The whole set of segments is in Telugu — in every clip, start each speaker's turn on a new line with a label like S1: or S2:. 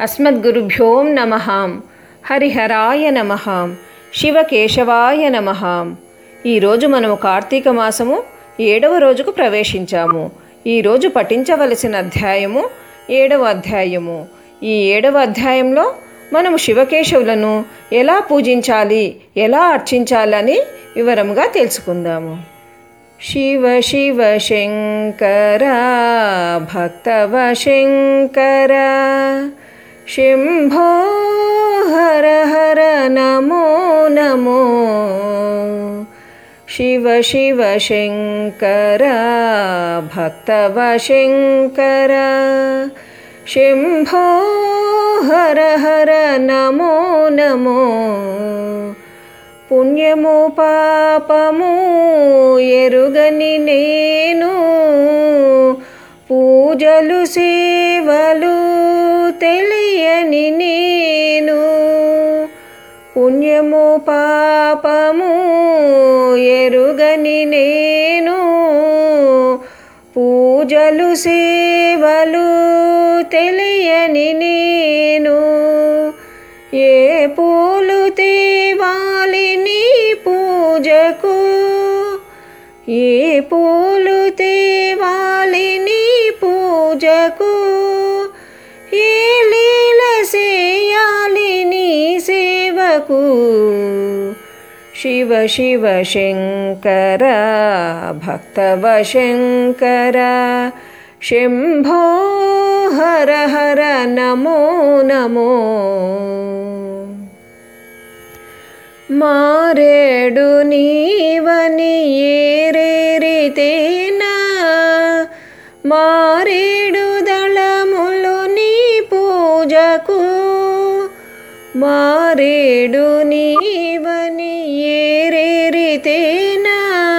S1: అస్మద్గురుభ్యో నమః. హరిహరాయ నమః. శివకేశవాయ నమః. ఈరోజు మనము కార్తీక మాసము 7వ రోజుకు ప్రవేశించాము. ఈరోజు పఠించవలసిన అధ్యాయము 7వ అధ్యాయము. ఈ 7వ అధ్యాయంలో మనము శివకేశవులను ఎలా పూజించాలి, ఎలా అర్చించాలని వివరంగా తెలుసుకుందాము. శివ శివ శంకర భక్తవ శంకర, శంభో హర హర నమో నమో. శివ శివ శంకర భక్తవ శంకర, శంభో హర హర నమో నమో. పుణ్యము పాపము ఎరుగని నేను, పూజలు సేవలు తెలియని నేను. పుణ్యము పాపము ఎరుగని నేను, పూజలు సేవలు తెలియని నేను. ఏ పూలు తేవాలి నీ పూజకు, ఏ పూలు తేవాలి నీ పూజకు, ఏ లీల చేయాలి నీ సేవకు. శివ శివ శంకర భక్తవ శంకర, శంభో హర హర నమో నమో. మారేడు నీవని ఏరేరితేనా, మారేడు దళములు నీ పూజకు. మారేడు నీవని ఏరేరితేనా,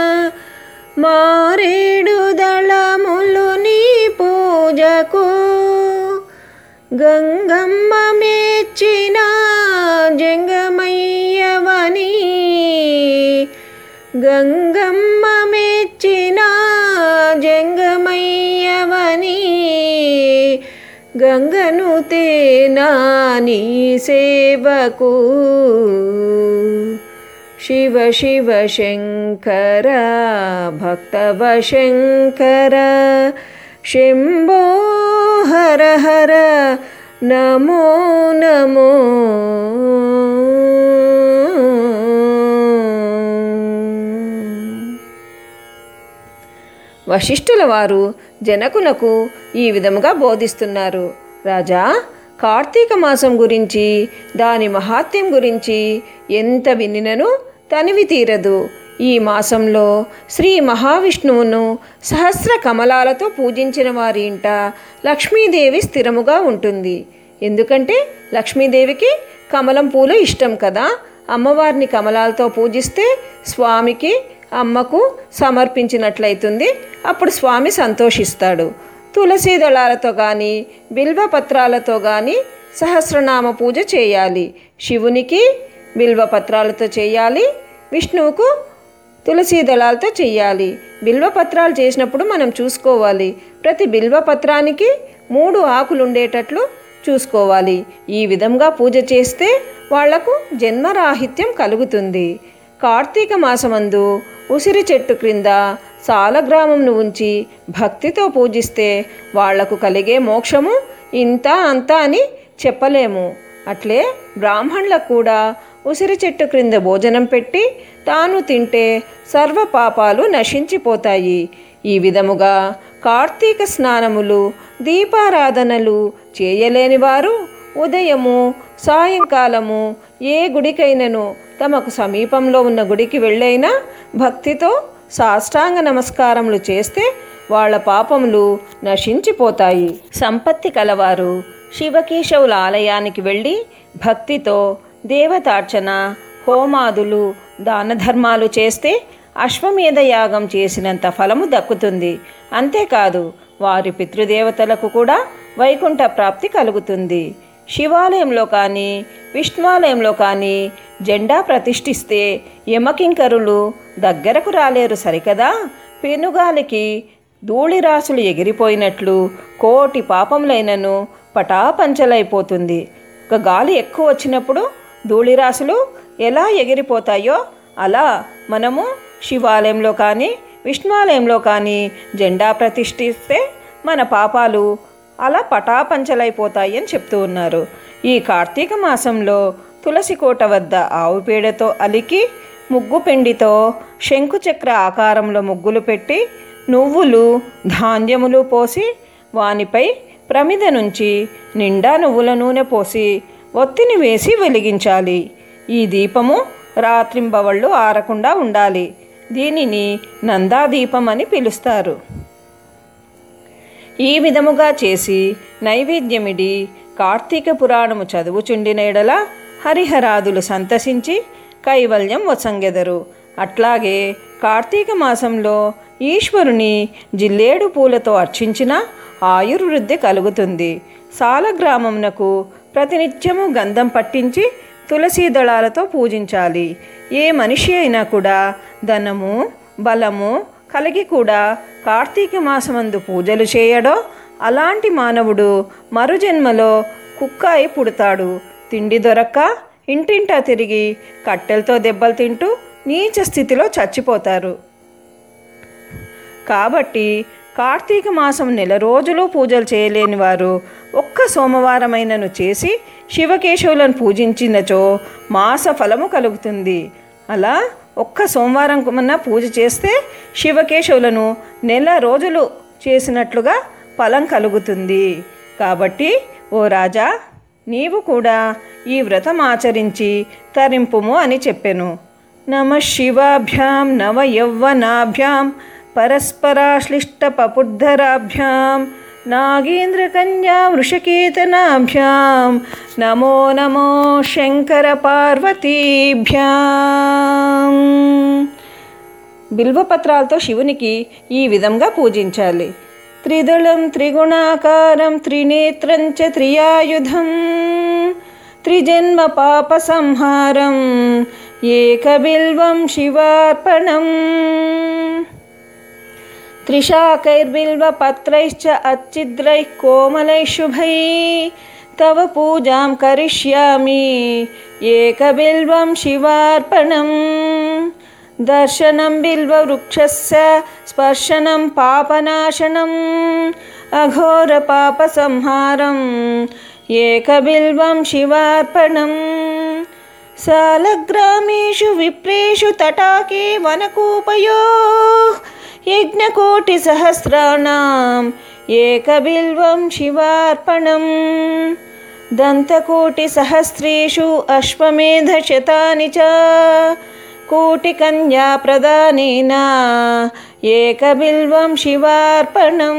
S1: మారేడు దళములు నీ పూజకు. గంగమ్మ మెచ్చిన జంగమయ్యవని, గంగమ్మ మెచ్చిన జంగమయ్యవని. గంగను తేనా నీ సేవకు. శివ శివ శంకర భక్తవ శంకర, శంభో హర హర నమో నమో. వశిష్ఠుల వారు జనకునకు ఈ విధముగా బోధిస్తున్నారు. రాజా, కార్తీక మాసం గురించి, దాని మహాత్మ్యం గురించి ఎంత వినినను తనివి తీరదు. ఈ మాసంలో శ్రీ మహావిష్ణువును సహస్ర కమలాలతో పూజించిన వారి ఇంట లక్ష్మీదేవి స్థిరముగా ఉంటుంది. ఎందుకంటే లక్ష్మీదేవికి కమలం పూలు ఇష్టం కదా. అమ్మవారిని కమలాలతో పూజిస్తే స్వామికి, అమ్మకు సమర్పించినట్లయితుంది. అప్పుడు స్వామి సంతోషిస్తాడు. తులసి దళాలతో కానీ బిల్వపత్రాలతో కానీ సహస్రనామ పూజ చేయాలి. శివునికి బిల్వపత్రాలతో చేయాలి, విష్ణువుకు తులసి దళాలతో చేయాలి. బిల్వపత్రాలు చేసినప్పుడు మనం చూసుకోవాలి, ప్రతి బిల్వపత్రానికి 3 ఆకులు ఉండేటట్లు చూసుకోవాలి. ఈ విధంగా పూజ చేస్తే వాళ్లకు జన్మరాహిత్యం కలుగుతుంది. కార్తీక మాసమందు ఉసిరి చెట్టు క్రింద సాలగ్రామంను ఉంచి భక్తితో పూజిస్తే వాళ్లకు కలిగే మోక్షము ఇంత అంత అని చెప్పలేము. అట్లే బ్రాహ్మణులకు కూడా ఉసిరి చెట్టు క్రింద భోజనం పెట్టి తాను తింటే సర్వ పాపాలు నశించిపోతాయి. ఈ విధముగా కార్తీక స్నానములు, దీపారాధనలు చేయలేని వారు ఉదయము సాయంకాలము ఏ గుడికైనను తమకు సమీపంలో ఉన్న గుడికి వెళ్ళైనా భక్తితో సాష్టాంగ నమస్కారములు చేస్తే వాళ్ళ పాపములు నశించిపోతాయి. సంపత్తి కలవారు శివకేశవుల ఆలయానికి వెళ్ళి భక్తితో దేవతార్చన, హోమాదులు, దాన ధర్మాలు చేస్తే అశ్వమేధ యాగం చేసినంత ఫలము దక్కుతుంది. అంతేకాదు వారి పితృదేవతలకు కూడా వైకుంఠ ప్రాప్తి కలుగుతుంది. శివాలయంలో కానీ విష్ణువాలయంలో కానీ జెండా ప్రతిష్ఠిస్తే యమకింకరులు దగ్గరకు రాలేరు సరికదా. పెనుగాలికి ధూళిరాసులు ఎగిరిపోయినట్లు కోటి పాపములైనను పటాపంచలైపోతుంది. ఒక గాలి ఎక్కువ వచ్చినప్పుడు ధూళిరాశులు ఎలా ఎగిరిపోతాయో అలా మనము శివాలయంలో కానీ విష్ణువాలయంలో కానీ జెండా ప్రతిష్ఠిస్తే మన పాపాలు అలా పటాపంచలైపోతాయి అని చెప్తూ ఉన్నారు. ఈ కార్తీక మాసంలో తులసి కోట వద్ద ఆవు పేడతో అలికి ముగ్గు పిండితో శంకుచక్ర ఆకారంలో ముగ్గులు పెట్టి నువ్వులు ధాన్యములు పోసి వానిపై ప్రమిద నుంచి నిండా నువ్వుల నూనె పోసి ఒత్తిని వేసి వెలిగించాలి. ఈ దీపము రాత్రింబవళ్ళు ఆరకుండా ఉండాలి. దీనిని నందాదీపం అని పిలుస్తారు. ఈ విధముగా చేసి నైవేద్యమిడి కార్తీక పురాణము చదువుచుండిన ఎడల హరిహరాదులు సంతసించి కైవల్యం వసంగెదరు. అట్లాగే కార్తీక మాసంలో ఈశ్వరుని జిల్లేడు పూలతో అర్చించిన ఆయుర్వృద్ధి కలుగుతుంది. సాలగ్రామమునకు ప్రతినిత్యము గంధం పట్టించి తులసీ దళాలతో పూజించాలి. ఏ మనిషి అయినా కూడా ధనము బలము కలిగి కూడా కార్తీక మాసమందు పూజలు చేయడో అలాంటి మానవుడు మరుజన్మలో కుక్క అయి పుడతాడు. తిండి దొరక్క ఇంటింటా తిరిగి కట్టెలతో దెబ్బలు తింటూ నీచ స్థితిలో చచ్చిపోతారు. కాబట్టి కార్తీక మాసం నెల రోజులు పూజలు చేయలేని వారు ఒక్క సోమవారమైనను చేసి శివకేశవులను పూజించినచో మాస ఫలము కలుగుతుంది. అలా ఒక్క సోమవారం కన్నా పూజ చేస్తే శివకేశవులను నెల రోజులు చేసినట్లుగా ఫలం కలుగుతుంది. కాబట్టి ఓ రాజా, నీవు కూడా ఈ వ్రతం ఆచరించి తరింపుము అని చెప్పెను. నమ శివాభ్యాం నవ యౌవనాభ్యాం పరస్పరాశ్లిష్ట పపుద్ధరాభ్యాం నాగేంద్రకన్యా వృషకేతనాభ్యాం నమో నమో శంకర పార్వతీభ్యాం. బిల్వపత్రాలతో శివునికి ఈ విధంగా పూజించాలి. త్రిదళం త్రిగుణాకారం త్రినేత్రం చ త్రియాయుధం త్రిజన్మ పాప సంహారం ఏకబిల్వం శివార్పణం త్రిశాకైర్బిల్వపత్రైశ్చ అచ్చిద్రైః కోమలైః శుభైః తవ పూజాం కరిష్యామి ఏకబిల్వం శివార్పణం దర్శనం బిల్వవృక్షస్య స్పర్శనం పాపనాశనం అఘోర పాప సంహారం ఏకబిల్వం శివార్పణం సాలగ్రామేషు విప్రేషు తటాకే వనకూపయోః యజ్ఞకోటి సహస్రాణం ఏకబిల్వం శివార్పణం దంతకోటి సహస్రేషు అశ్వమేధ శతాని చ కోటికన్యా ప్రదానేన ఏకబిల్వం శివార్పణం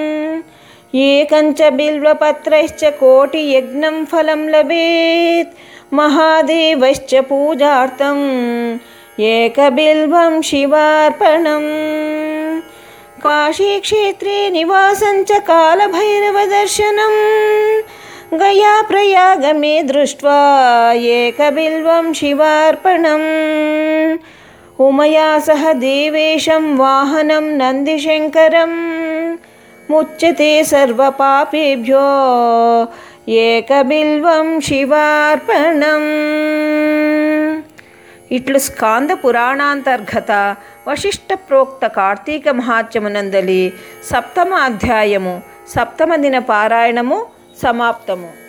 S1: ఏకంచ బిల్వపత్రైశ్చ కోటి యజ్ఞం ఫలం లభేత్ మహాదేవశ్చ పూజార్థం ఏకబిల్వం శివార్పణం కాశీక్షేత్రే నివాసం చ కాలభైరవ దర్శనం గయా ప్రయాగమే దృష్ట్వా ఏకబిల్వం శివార్పణం ఉమయా సహ దేవేశం వాహనం నందిశంకరం ముచ్యతే సర్వపాపేభ్యో ఏకబిల్వం శివార్పణం. ఇట్లు స్కాంద పురాణాంతర్గత వశిష్ఠ ప్రోక్త కార్తీక మహాత్మ్యమునందలి 7వ అధ్యాయము 7వ దిన పారాయణము సమాప్తము.